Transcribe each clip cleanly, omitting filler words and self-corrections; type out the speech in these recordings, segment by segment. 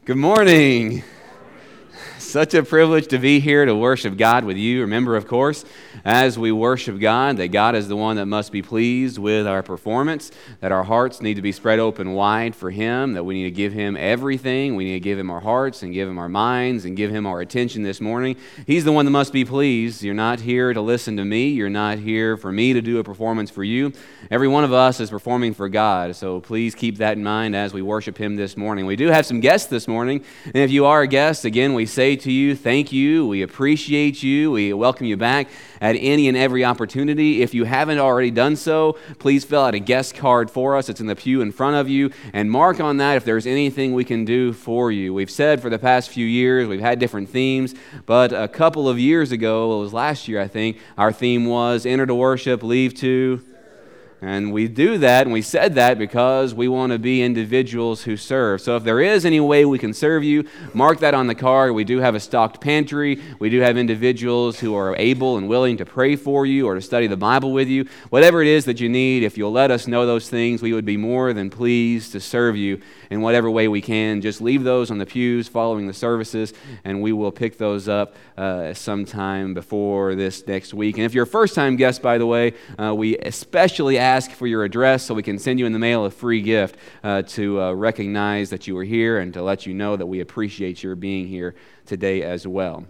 Good morning. Such a privilege to be here to worship God with you. Remember, of course, as we worship God, that God is the one that must be pleased with our performance, that our hearts need to be spread open wide for Him, that we need to give Him everything. We need to give Him our hearts and give Him our minds and give Him our attention this morning. He's the one that must be pleased. You're not here to listen to me. You're not here for me to do a performance for you. Every one of us is performing for God, so please keep that in mind as we worship Him this morning. We do have some guests this morning, and if you are a guest, again, we say to you, thank you, we appreciate you, we welcome you back at any and every opportunity. If you haven't already done so, please fill out a guest card for us. It's in the pew in front of you, and mark on that if there's anything we can do for you. We've said for the past few years, we've had different themes, but a couple of years ago, it was last year I think, our theme was enter to worship, leave to... And we do that, and we said that because we want to be individuals who serve. So if there is any way we can serve you, mark that on the card. We do have a stocked pantry. We do have individuals who are able and willing to pray for you or to study the Bible with you. Whatever it is that you need, if you'll let us know those things, we would be more than pleased to serve you in whatever way we can. Just leave those on the pews following the services, and we will pick those up sometime before this next week. And if you're a first-time guest, by the way, we especially ask for your address so we can send you in the mail a free gift to recognize that you were here and to let you know that we appreciate your being here today as well.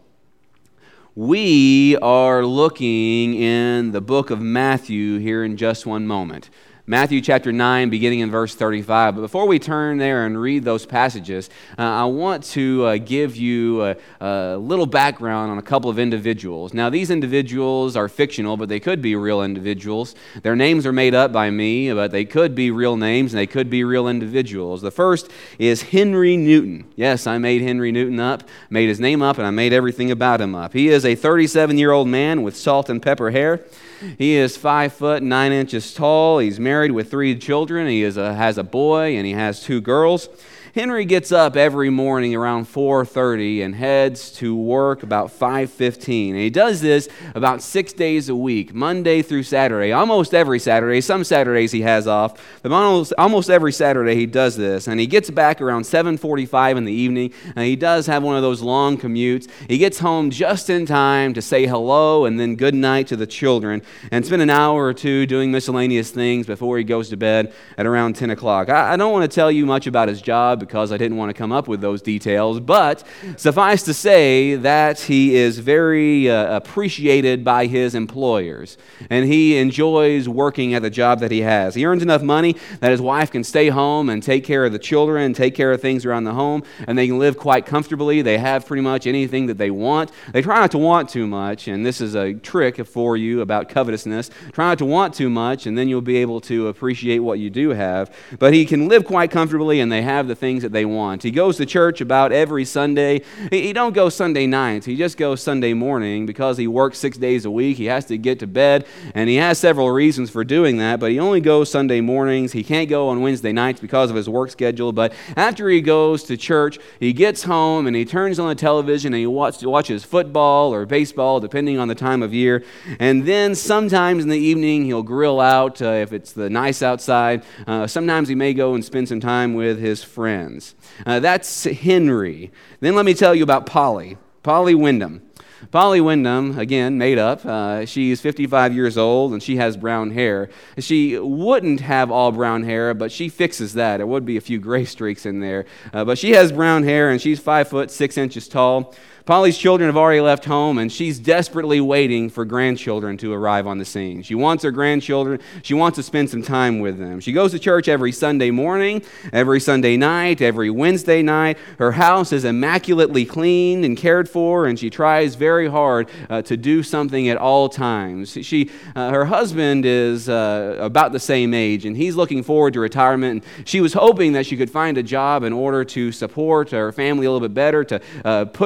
We are looking in the book of Matthew here in just one moment. Matthew chapter 9, beginning in verse 35. But before we turn there and read those passages, I want to give you a little background on a couple of individuals. Now, these individuals are fictional, but they could be real individuals. Their names are made up by me, but they could be real names, and they could be real individuals. The first is Henry Newton. Yes, I made Henry Newton up, made his name up, and I made everything about him up. He is a 37-year-old man with salt and pepper hair. He is 5 foot 9 inches tall. He's married with 3 children. He has a boy and he has 2 girls. Henry gets up every morning around 4:30 and heads to work about 5:15. And he does this about 6 days a week, Monday through Saturday, almost every Saturday. Some Saturdays he has off, but almost every Saturday he does this. And he gets back around 7:45 in the evening, and he does have one of those long commutes. He gets home just in time to say hello and then good night to the children and spend an hour or two doing miscellaneous things before he goes to bed at around 10 o'clock. I don't want to tell you much about his job because I didn't want to come up with those details, but suffice to say that he is very appreciated by his employers, and he enjoys working at the job that he has. He earns enough money that his wife can stay home and take care of the children, take care of things around the home, and they can live quite comfortably. They have pretty much anything that they want. They try not to want too much, and this is a trick for you about covetousness. Try not to want too much, and then you'll be able to appreciate what you do have. But he can live quite comfortably, and they have the things that they want. He goes to church about every Sunday. He don't go Sunday nights. He just goes Sunday morning because he works 6 days a week. He has to get to bed, and he has several reasons for doing that, but he only goes Sunday mornings. He can't go on Wednesday nights because of his work schedule, but after he goes to church, he gets home and he turns on the television and he watches football or baseball, depending on the time of year, and then sometimes in the evening he'll grill out if it's the nice outside. Sometimes he may go and spend some time with his friends. That's Henry. Then let me tell you about Polly Wyndham. Polly Wyndham, again, made up. She's 55 years old, and she has brown hair. She wouldn't have all brown hair, but she fixes that. There would be a few gray streaks in there. But she has brown hair, and she's 5 foot 6 inches tall. Polly's children have already left home, and she's desperately waiting for grandchildren to arrive on the scene. She wants her grandchildren. She wants to spend some time with them. She goes to church every Sunday morning, every Sunday night, every Wednesday night. Her house is immaculately cleaned and cared for, and she tries very hard to do something at all times. Her husband is about the same age, and he's looking forward to retirement. And she was hoping that she could find a job in order to support her family a little bit better, to push that retirement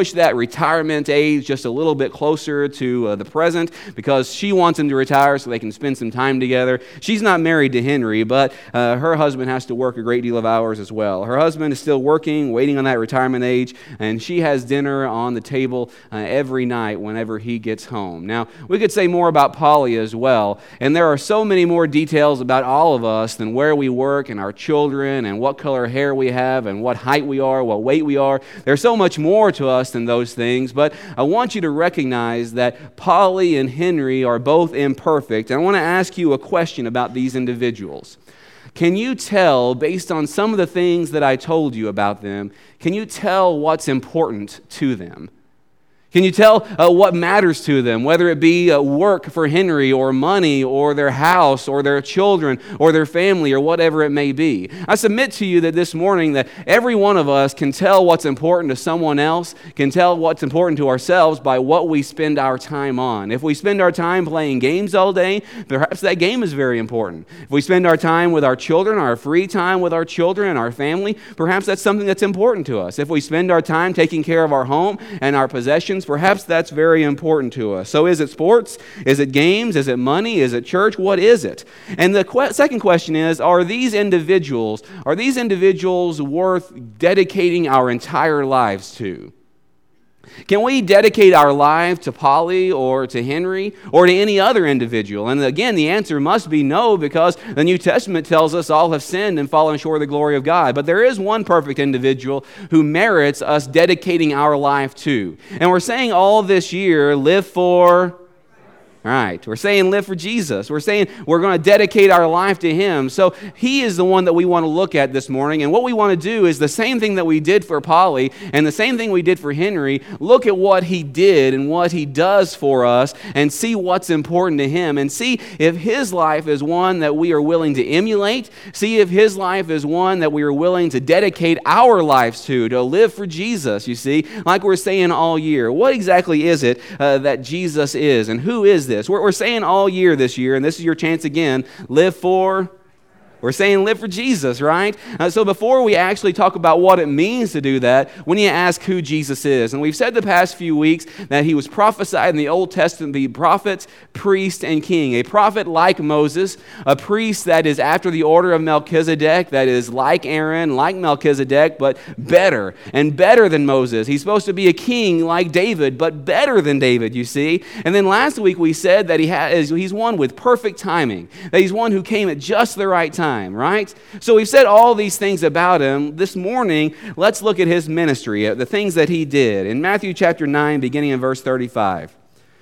retirement age just a little bit closer to the present because she wants him to retire so they can spend some time together. She's not married to Henry, but her husband has to work a great deal of hours as well. Her husband is still working, waiting on that retirement age, and she has dinner on the table every night whenever he gets home. Now, we could say more about Polly as well, and there are so many more details about all of us than where we work and our children and what color hair we have and what height we are, what weight we are. There's so much more to us than those things, but I want you to recognize that Polly and Henry are both imperfect. And I want to ask you a question about these individuals. Can you tell, based on some of the things that I told you about them, can you tell what's important to them? Can you tell what matters to them, whether it be work for Henry or money or their house or their children or their family or whatever it may be? I submit to you that this morning that every one of us can tell what's important to someone else, can tell what's important to ourselves by what we spend our time on. If we spend our time playing games all day, perhaps that game is very important. If we spend our time with our children, our free time with our children and our family, perhaps that's something that's important to us. If we spend our time taking care of our home and our possessions, perhaps that's very important to us. So is it sports? Is it games? Is it money? Is it church? What is it? And the second question is, are these individuals worth dedicating our entire lives to? Can we dedicate our life to Polly or to Henry or to any other individual? And again, the answer must be no, because the New Testament tells us all have sinned and fallen short of the glory of God. But there is one perfect individual who merits us dedicating our life to. And we're saying all this year, live for... All right, we're saying live for Jesus. We're saying we're going to dedicate our life to Him. So He is the one that we want to look at this morning. And what we want to do is the same thing that we did for Polly and the same thing we did for Henry. Look at what He did and what He does for us and see what's important to Him and see if His life is one that we are willing to emulate. See if His life is one that we are willing to dedicate our lives to live for Jesus, you see, like we're saying all year. What exactly is it that Jesus is, and who is this? We're saying all year this year, and this is your chance again, live for... We're saying live for Jesus, right? So before we actually talk about what it means to do that, we need to ask who Jesus is. And we've said the past few weeks that He was prophesied in the Old Testament to be prophet, priest, and king. A prophet like Moses, a priest that is after the order of Melchizedek, that is like Aaron, like Melchizedek, but better and better than Moses. He's supposed to be a king like David, but better than David, you see. And then last week we said that he's one with perfect timing, that He's one who came at just the right time. Right? So we've said all these things about Him. This morning, let's look at His ministry, the things that He did. In Matthew chapter 9, beginning in verse 35.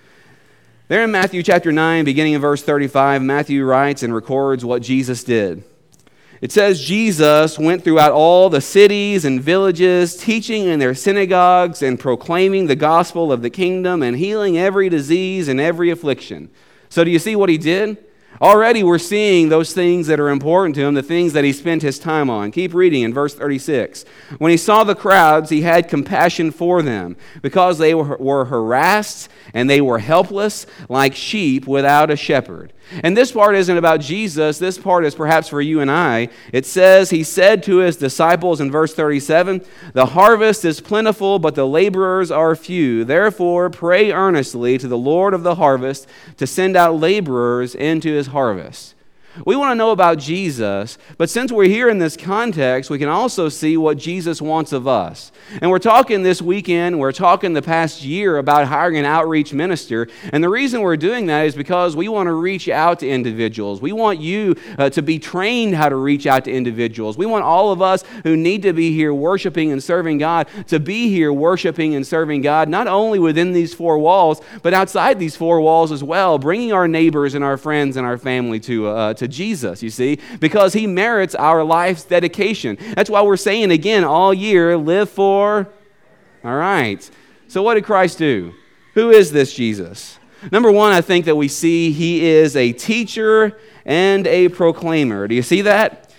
There in Matthew chapter 9, beginning in verse 35, Matthew writes and records what Jesus did. It says, Jesus went throughout all the cities and villages, teaching in their synagogues and proclaiming the gospel of the kingdom and healing every disease and every affliction. So do you see what He did? Already we're seeing those things that are important to Him, the things that He spent His time on. Keep reading in verse 36. When He saw the crowds, He had compassion for them, because they were harassed and they were helpless like sheep without a shepherd. And this part isn't about Jesus. This part is perhaps for you and I. It says, He said to His disciples in verse 37, "The harvest is plentiful, but the laborers are few. Therefore, pray earnestly to the Lord of the harvest to send out laborers into His harvest." We want to know about Jesus, but since we're here in this context, we can also see what Jesus wants of us. And we're talking this weekend, we're talking the past year about hiring an outreach minister, and the reason we're doing that is because we want to reach out to individuals. We want you to be trained how to reach out to individuals. We want all of us who need to be here worshiping and serving God to be here worshiping and serving God, not only within these four walls, but outside these four walls as well, bringing our neighbors and our friends and our family to Jesus, you see, because He merits our life's dedication. That's why we're saying again all year, live for... All right. So what did Christ do? Who is this Jesus? Number one, I think that we see He is a teacher and a proclaimer. Do you see that?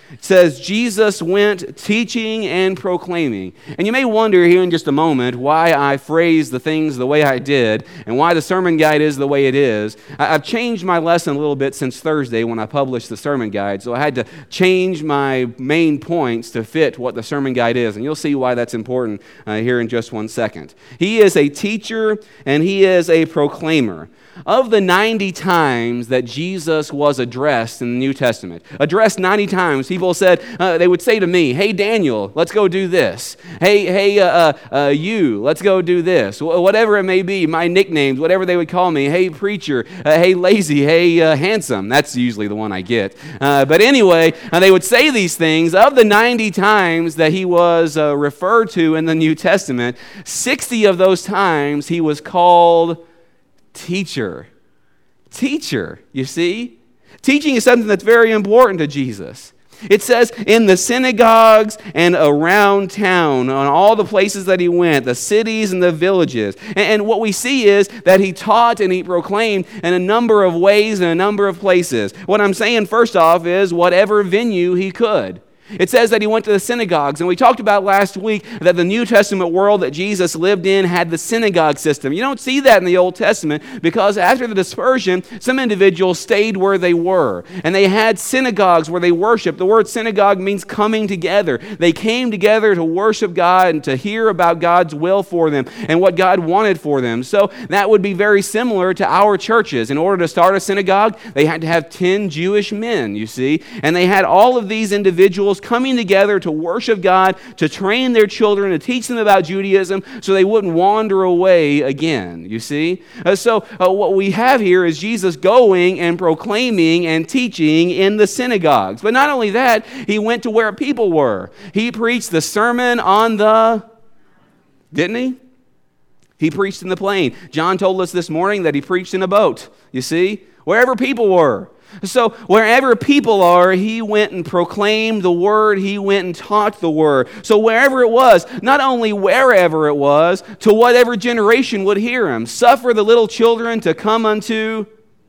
It says, Jesus went teaching and proclaiming. And you may wonder here in just a moment why I phrased the things the way I did and why the sermon guide is the way it is. I've changed my lesson a little bit since Thursday when I published the sermon guide, so I had to change my main points to fit what the sermon guide is, and you'll see why that's important here in just one second. He is a teacher and he is a proclaimer. Of the 90 times that Jesus was addressed in the New Testament, addressed 90 times, people said, they would say to me, hey, Daniel, let's go do this. Hey, you, let's go do this. Whatever it may be, my nicknames, whatever they would call me, hey, preacher, hey, lazy, hey, handsome. That's usually the one I get. But anyway, they would say these things. Of the 90 times that he was referred to in the New Testament, 60 of those times he was called teacher. Teacher, you see? Teaching is something that's very important to Jesus. It says in the synagogues and around town, on all the places that he went, the cities and the villages. And what we see is that he taught and he proclaimed in a number of ways and a number of places. What I'm saying first off is whatever venue he could. It says that he went to the synagogues, and we talked about last week that the New Testament world that Jesus lived in had the synagogue system. You don't see that in the Old Testament because after the dispersion, some individuals stayed where they were, and they had synagogues where they worshiped. The word synagogue means coming together. They came together to worship God and to hear about God's will for them and what God wanted for them. So that would be very similar to our churches. In order to start a synagogue, they had to have 10 Jewish men, you see, and they had all of these individuals coming together to worship God, to train their children, to teach them about Judaism so they wouldn't wander away again, you see? So what we have here is Jesus going and proclaiming and teaching in the synagogues. But not only that, he went to where people were. He preached the Sermon on the... Didn't he? He preached in the plain. John told us this morning that he preached in a boat, you see? Wherever people were. So wherever people are, he went and proclaimed the word. He went and taught the word. So wherever it was, not only wherever it was, to whatever generation would hear him. Suffer the little children to come unto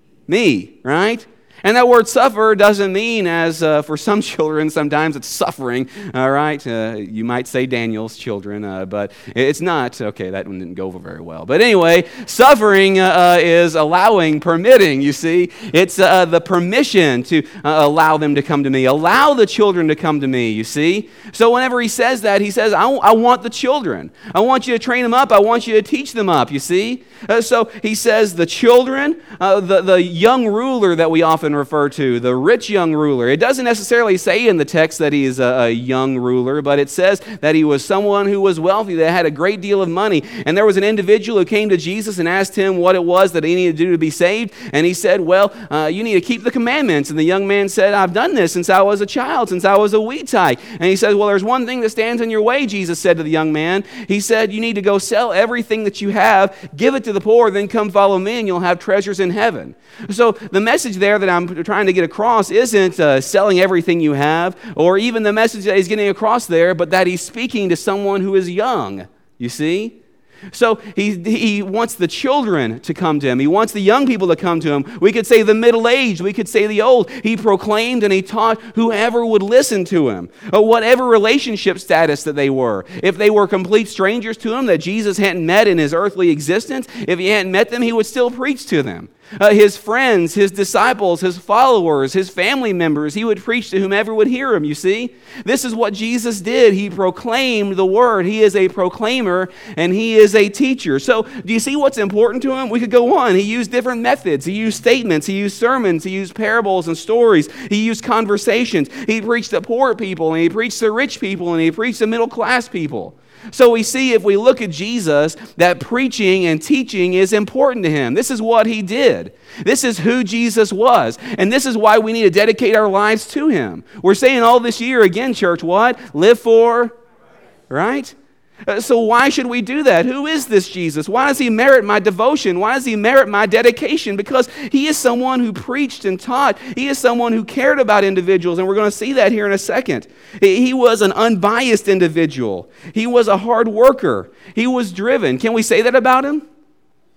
me, right? And that word suffer doesn't mean, as for some children, sometimes it's suffering, all right? You might say Daniel's children, but it's not. Okay, that one didn't go over very well. But anyway, suffering is allowing, permitting, you see. It's the permission to allow them to come to me. Allow the children to come to me, you see. So whenever he says that, he says, I want the children. I want you to train them up. I want you to teach them up, you see. So he says the children, the young ruler that we often refer to, the rich young ruler. It doesn't necessarily say in the text that he is a young ruler, but it says that he was someone who was wealthy, that had a great deal of money. And there was an individual who came to Jesus and asked him what it was that he needed to do to be saved. And he said, well, you need to keep the commandments. And the young man said, I've done this since I was a child, since I was a wee tyke. And he said, well, there's one thing that stands in your way, Jesus said to the young man. He said, you need to go sell everything that you have, give it to the poor, then come follow me, and you'll have treasures in heaven. So the message there that I'm trying to get across isn't selling everything you have, or even the message that he's getting across there, but that he's speaking to someone who is young, you see? So he wants the children to come to him. He wants the young people to come to him. We could say the middle-aged. We could say the old. He proclaimed and he taught whoever would listen to him, or whatever relationship status that they were. If they were complete strangers to him that Jesus hadn't met in his earthly existence, if he hadn't met them, he would still preach to them. His friends, his disciples, his followers, his family members, he would preach to whomever would hear him, you see? This is what Jesus did. He proclaimed the word. He is a proclaimer and he is a teacher. So do you see what's important to him? We could go on. He used different methods. He used statements. He used sermons. He used parables and stories. He used conversations. He preached to poor people and he preached to rich people and he preached to middle class people. So we see, if we look at Jesus, that preaching and teaching is important to him. This is what he did. This is who Jesus was. And this is why we need to dedicate our lives to him. We're saying all this year, again, church, what? Live for, right? So why should we do that? Who is this Jesus? Why does he merit my devotion? Why does he merit my dedication? Because he is someone who preached and taught. He is someone who cared about individuals, and we're going to see that here in a second. He was an unbiased individual. He was a hard worker. He was driven. Can we say that about him?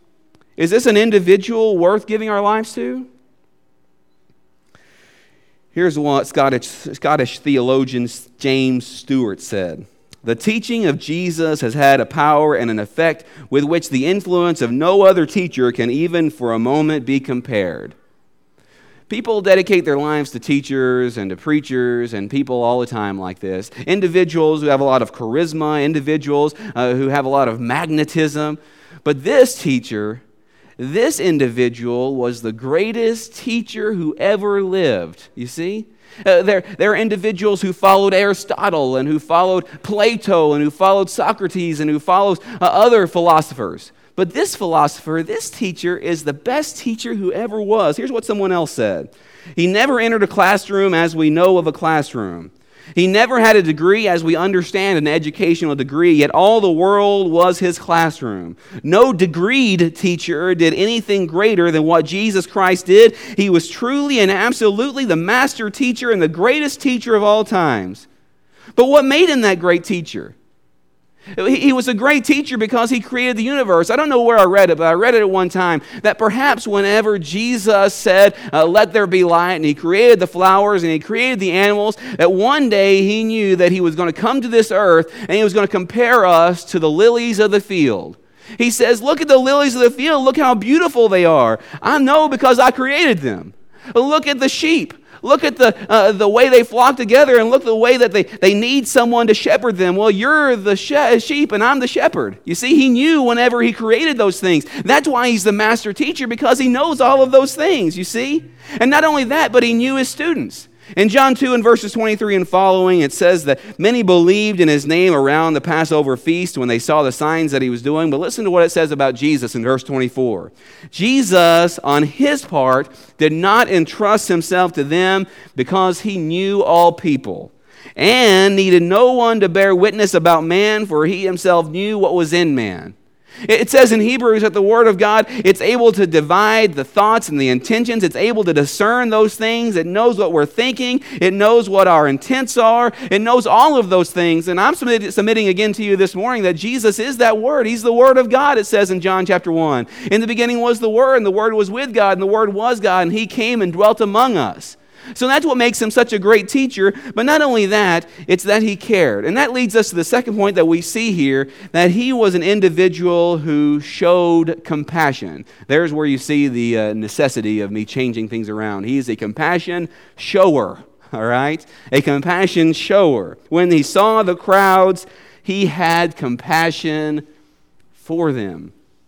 Is this an individual worth giving our lives to? Here's what Scottish theologian James Stewart said. The teaching of Jesus has had a power and an effect with which the influence of no other teacher can even for a moment be compared. People dedicate their lives to teachers and to preachers and people all the time like this. Individuals who have a lot of charisma, individuals who have a lot of magnetism. But this teacher, this individual was the greatest teacher who ever lived. You see? There are individuals who followed Aristotle and who followed Plato and who followed Socrates and who followed other philosophers. But this philosopher, this teacher, is the best teacher who ever was. Here's what someone else said. He never entered a classroom as we know of a classroom. He never had a degree as we understand an educational degree, yet all the world was his classroom. No degreed teacher did anything greater than what Jesus Christ did. He was truly and absolutely the master teacher and the greatest teacher of all times. But what made him that great teacher? He was a great teacher because he created the universe. I don't know where I read it, but I read it at one time that perhaps whenever Jesus said, let there be light, and he created the flowers and he created the animals, that one day he knew that he was going to come to this earth and he was going to compare us to the lilies of the field. He says, look at the lilies of the field. Look how beautiful they are. I know because I created them. Look at the sheep. Look at the way they flock together, and look at the way that they need someone to shepherd them. Well, you're the sheep and I'm the shepherd. You see, he knew whenever he created those things. That's why he's the master teacher, because he knows all of those things, you see. And not only that, but he knew his students. In John 2 and verses 23 and following, it says that many believed in his name around the Passover feast when they saw the signs that he was doing. But listen to what it says about Jesus in verse 24. Jesus, on his part, did not entrust himself to them because he knew all people and needed no one to bear witness about man, for he himself knew what was in man. It says in Hebrews that the Word of God, it's able to divide the thoughts and the intentions. It's able to discern those things. It knows what we're thinking. It knows what our intents are. It knows all of those things. And I'm submitting again to you this morning that Jesus is that Word. He's the Word of God, it says in John chapter 1. In the beginning was the Word, and the Word was with God, and the Word was God, and He came and dwelt among us. So that's what makes him such a great teacher. But not only that, it's that he cared. And that leads us to the second point that we see here, that he was an individual who showed compassion. There's where you see the necessity of me changing things around. He's a compassion shower, all right? A compassion shower. When he saw the crowds, he had compassion for them.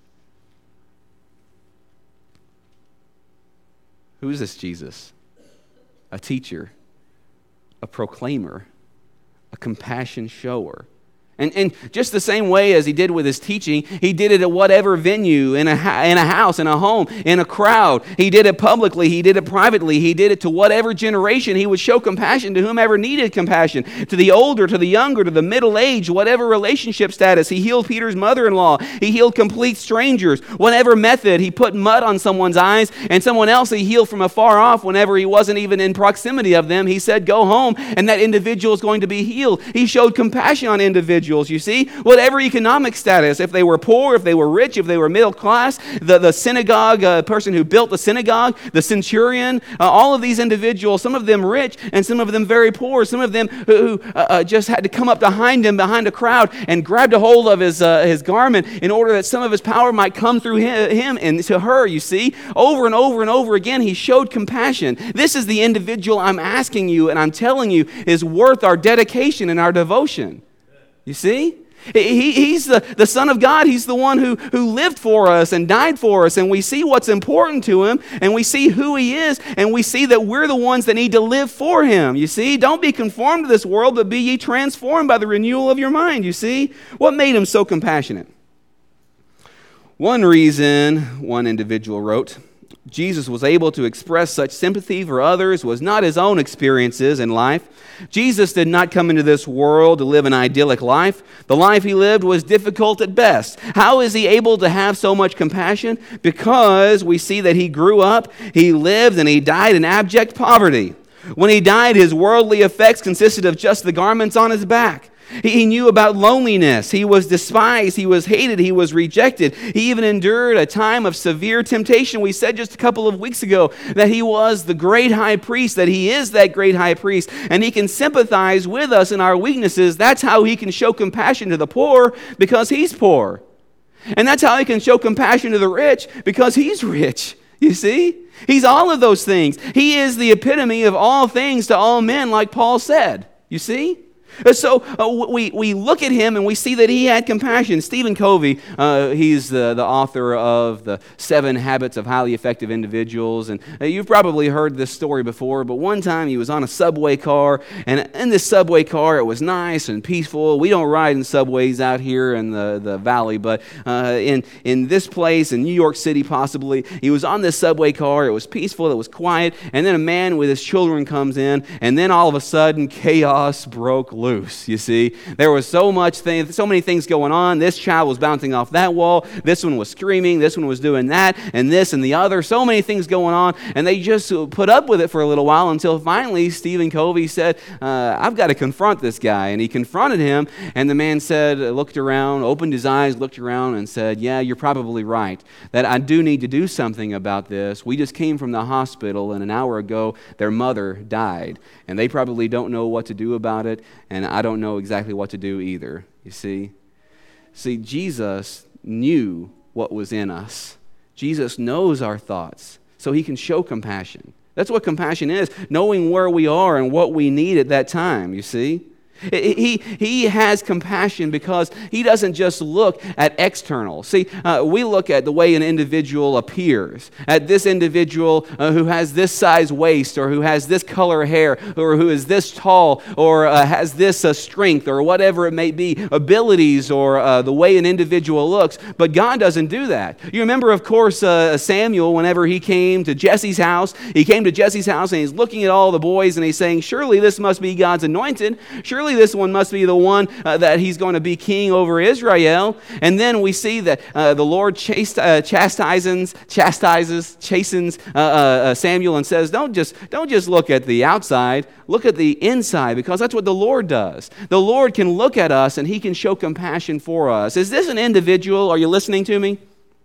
Who is this Jesus? A teacher, a proclaimer, a compassion shower. And just the same way as he did with his teaching, he did it at whatever venue, in a house, in a home, in a crowd. He did it publicly. He did it privately. He did it to whatever generation. He would show compassion to whomever needed compassion, to the older, to the younger, to the middle-aged, whatever relationship status. He healed Peter's mother-in-law. He healed complete strangers. Whatever method, he put mud on someone's eyes, and someone else he healed from afar off whenever he wasn't even in proximity of them. He said, go home, and that individual is going to be healed. He showed compassion on individuals. You see, whatever economic status, if they were poor, if they were rich, if they were middle class, the synagogue person who built the synagogue, the centurion, all of these individuals, some of them rich and some of them very poor, some of them who just had to come up behind him, behind a crowd, and grabbed a hold of his garment in order that some of his power might come through him and to her, you see. Over and over and over again, he showed compassion. This is the individual I'm asking you and I'm telling you is worth our dedication and our devotion. You see? He's the Son of God. He's the one who lived for us and died for us. And we see what's important to him. And we see who he is. And we see that we're the ones that need to live for him. You see? Don't be conformed to this world, but be ye transformed by the renewal of your mind. You see? What made him so compassionate? One reason, one individual wrote, Jesus was able to express such sympathy for others was not his own experiences in life. Jesus did not come into this world to live an idyllic life. The life he lived was difficult at best. How is he able to have so much compassion? Because we see that he grew up, he lived, and he died in abject poverty. When he died, his worldly effects consisted of just the garments on his back. He knew about loneliness. He was despised. He was hated. He was rejected. He even endured a time of severe temptation. We said just a couple of weeks ago that he was the great high priest, that he is that great high priest, and he can sympathize with us in our weaknesses. That's how he can show compassion to the poor, because he's poor. And that's how he can show compassion to the rich, because he's rich. You see? He's all of those things. He is the epitome of all things to all men, like Paul said. You see? So we look at him and we see that he had compassion. Stephen Covey, he's the author of the 7 Habits of Highly Effective Individuals. And you've probably heard this story before, but one time he was on a subway car, and in this subway car it was nice and peaceful. We don't ride in subways out here in the valley, but in this place, in New York City possibly, he was on this subway car. It was peaceful, it was quiet, and then a man with his children comes in, and then all of a sudden chaos broke loose. You see, there was so many things going on. This child was bouncing off that wall. This one was screaming. This one was doing that, and this and the other. So many things going on, and they just put up with it for a little while until finally Stephen Covey said, "I've got to confront this guy." And he confronted him, and the man said, looked around, opened his eyes, looked around, and said, "Yeah, you're probably right. That I do need to do something about this. We just came from the hospital, and an hour ago their mother died, and they probably don't know what to do about it. And I don't know exactly what to do either," you see. See, Jesus knew what was in us. Jesus knows our thoughts, so he can show compassion. That's what compassion is, knowing where we are and what we need at that time, you see. He has compassion because he doesn't just look at external. See, we look at the way an individual appears, at this individual who has this size waist, or who has this color hair, or who is this tall, or has this strength, or whatever it may be, abilities, or the way an individual looks. But God doesn't do that. You remember, of course, Samuel, whenever he came to Jesse's house, and he's looking at all the boys, and he's saying, "Surely this must be God's anointed. Surely this one must be the one that he's going to be king over Israel." And then we see that the Lord chastens Samuel and says, don't just look at the outside, look at the inside, because that's what the Lord does. The Lord can look at us and he can show compassion for us. Is this an individual? Are you listening to me?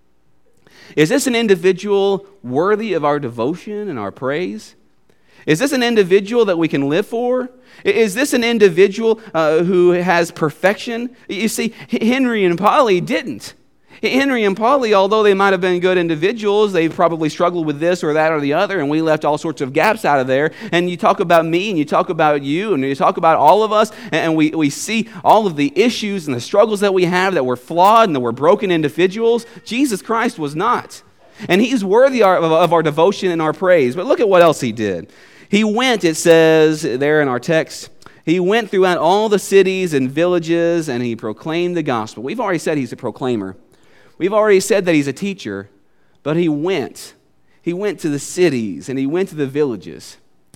Is this an individual worthy of our devotion and our praise? Is this an individual that we can live for? Is this an individual who has perfection? You see, Henry and Polly didn't. Henry and Polly, although they might have been good individuals, they probably struggled with this or that or the other, and we left all sorts of gaps out of there. And you talk about me, and you talk about you, and you talk about all of us, and we see all of the issues and the struggles that we have, that we're flawed and that we're broken individuals. Jesus Christ was not. And he's worthy of our devotion and our praise. But look at what else he did. He went, it says there in our text, he went throughout all the cities and villages, and he proclaimed the gospel. We've already said he's a proclaimer. We've already said that he's a teacher, but he went. He went to the cities, and he went to the villages.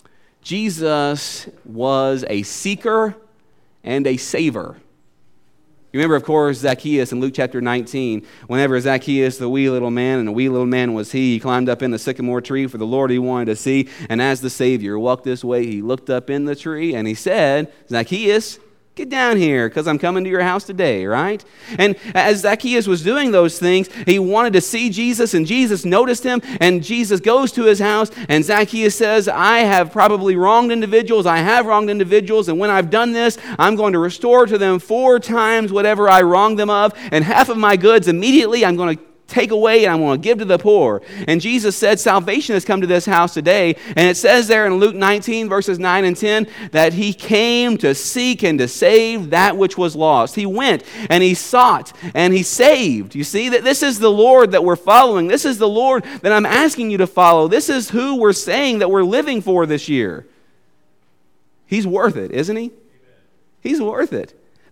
Jesus was a seeker and a saver. You remember, of course, Zacchaeus in Luke chapter 19. Whenever Zacchaeus, the wee little man, and a wee little man was he climbed up in the sycamore tree for the Lord he wanted to see. And as the Savior walked this way, he looked up in the tree and he said, "Zacchaeus, get down here, because I'm coming to your house today," right? And as Zacchaeus was doing those things, he wanted to see Jesus, and Jesus noticed him, and Jesus goes to his house, and Zacchaeus says, "I have probably wronged individuals. I have wronged individuals, and when I've done this, I'm going to restore to them 4 times whatever I wronged them of, and half of my goods immediately I'm going to take away, and I'm going to give to the poor." And Jesus said, salvation has come to this house today. And it says there in Luke 19, verses 9 and 10, that he came to seek and to save that which was lost. He went and he sought and he saved. You see, that this is the Lord that we're following. This is the Lord that I'm asking you to follow. This is who we're saying that we're living for this year. He's worth it, isn't he? He's worth it.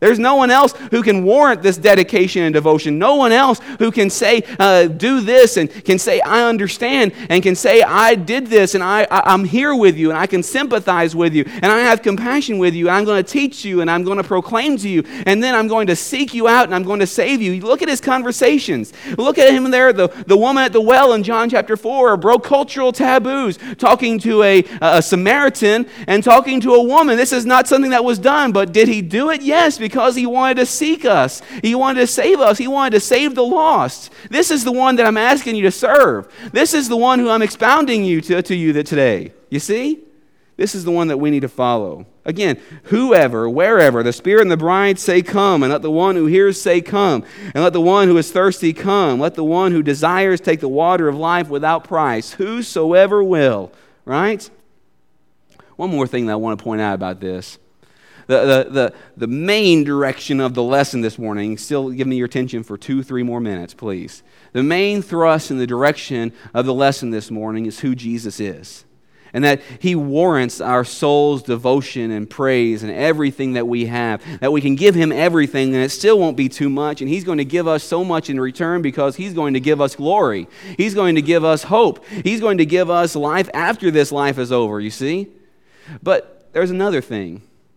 There's no one else who can warrant this dedication and devotion. No one else who can say, do this, and can say, I understand, and can say, I did this, and I'm here with you, and I can sympathize with you, and I have compassion with you, and I'm going to teach you, and I'm going to proclaim to you, and then I'm going to seek you out, and I'm going to save you. Look at his conversations. Look at him there, the woman at the well in John chapter 4, broke cultural taboos, talking to a Samaritan and talking to a woman. This is not something that was done, but did he do it? Yes, because he wanted to seek us. He wanted to save us. He wanted to save the lost. This is the one that I'm asking you to serve. This is the one who I'm expounding you to you today. You see? This is the one that we need to follow. Again, whoever, wherever, the Spirit and the bride say come, and let the one who hears say come, and let the one who is thirsty come. Let the one who desires take the water of life without price. Whosoever will. Right? One more thing that I want to point out about this. The main direction of the lesson this morning, still give me your attention for 2-3 more minutes, please. The main thrust in the direction of the lesson this morning is who Jesus is. And that he warrants our soul's devotion and praise and everything that we have. That we can give him everything and it still won't be too much. And he's going to give us so much in return because he's going to give us glory. He's going to give us hope. He's going to give us life after this life is over, you see? But there's another thing.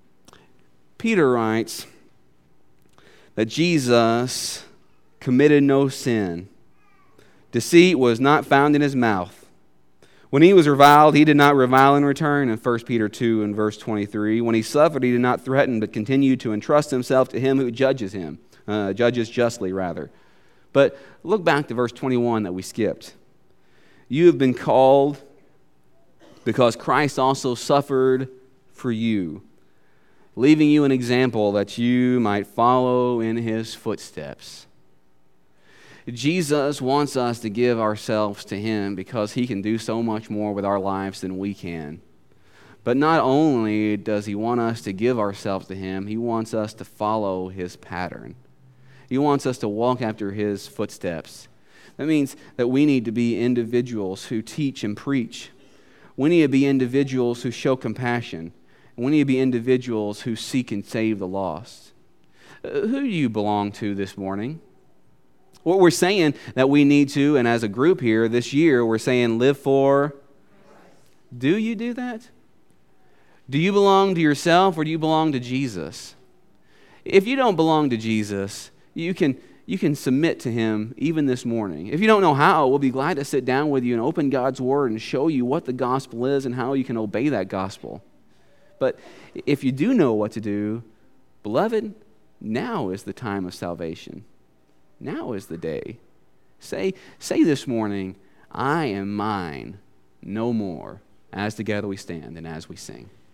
Peter writes that Jesus committed no sin. Deceit was not found in his mouth. When he was reviled, he did not revile in return, in 1 Peter 2 and verse 23. When he suffered, he did not threaten, but continued to entrust himself to him who judges justly, rather. But look back to verse 21 that we skipped. You have been called because Christ also suffered for you, leaving you an example that you might follow in his footsteps. Jesus wants us to give ourselves to him because he can do so much more with our lives than we can. But not only does he want us to give ourselves to him, he wants us to follow his pattern. He wants us to walk after his footsteps. That means that we need to be individuals who teach and preach. We need to be individuals who show compassion. We need to be individuals who seek and save the lost. Who do you belong to this morning? What we're saying that we need to, and as a group here this year, we're saying live for. Do you do that? Do you belong to yourself or do you belong to Jesus? If you don't belong to Jesus, you can submit to him even this morning. If you don't know how, we'll be glad to sit down with you and open God's word and show you what the gospel is and how you can obey that gospel. But if you do know what to do, beloved, now is the time of salvation. Now is the day. Say this morning, I am mine no more, as together we stand and as we sing.